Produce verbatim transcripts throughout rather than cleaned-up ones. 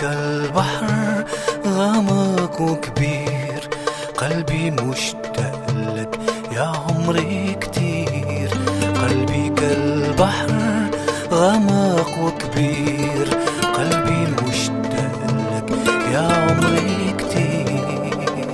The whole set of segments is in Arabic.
كالبحر غمق وكبير، قلبي مشتاق لك يا عمري كتير. قلبي كالبحر غمق وكبير، قلبي مشتاق لك يا عمري كتير.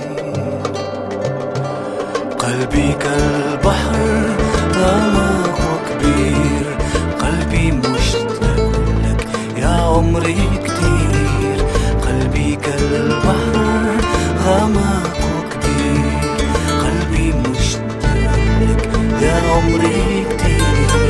قلبي كالبحر غمق وكبير، قلبي مشتاق لك يا عمري كتير. قلبي كالبحر غمق وكبير، قلبي مشتاق لك يا عمري كتير.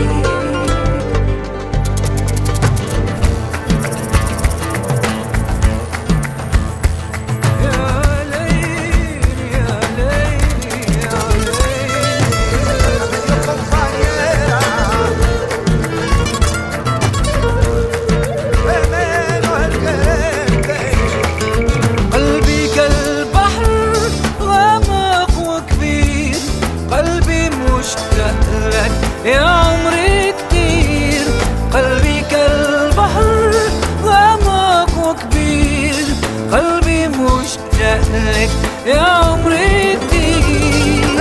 يا عمري كتير، قلبي كالبحر غمق وكبير، قلبي مشتاق لك يا عمري كتير.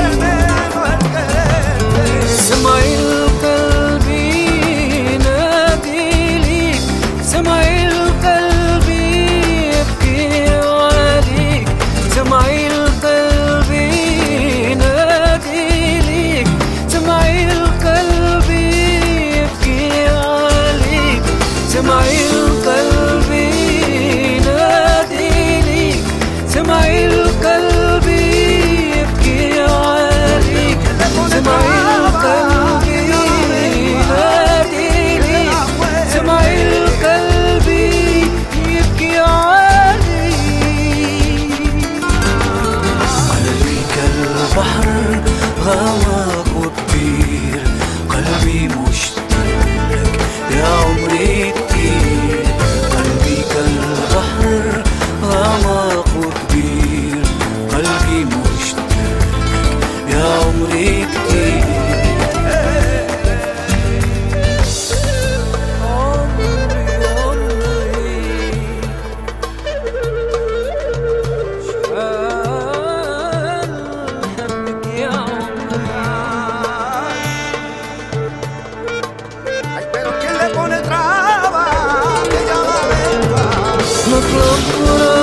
سمعي القلب ينادي ليك، سمعي القلب يبكي عليك، سمعي القلب ينادي ليك، سمعي القلب يبكي عليك، سمعي القلب ينادي ليك، سمعي القلب يبكي عليك، سمعي القلب ينادي ليك، سمعي القلب يبكي عليك. قلبي كالبحر غمق وكبير، قلبي مشتاق لك يا عمري كتير. قلبي كالبحر غمق وكبير، قلبي مشتاق لك يا عمري كتير. Con el traba, que ya la venga.